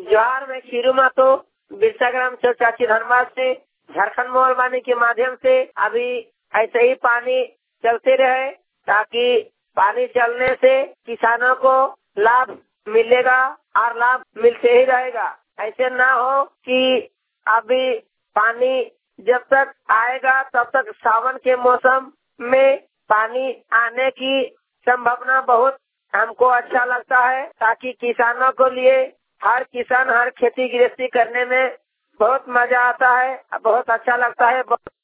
जोहार, मैं खीरू मातो बिरसाग्राम चाची धनबाद से झारखंड मोबाइल वाणी के माध्यम से अभी ऐसे ही पानी चलते रहे, ताकि पानी चलने से किसानों को लाभ मिलेगा और लाभ मिलते ही रहेगा। ऐसे ना हो कि अभी पानी जब तक आएगा तब तक सावन के मौसम में पानी आने की संभावना बहुत हमको अच्छा लगता है, ताकि किसानों को लिए हर किसान हर खेती गृहस्थी करने में बहुत मजा आता है, बहुत अच्छा लगता है।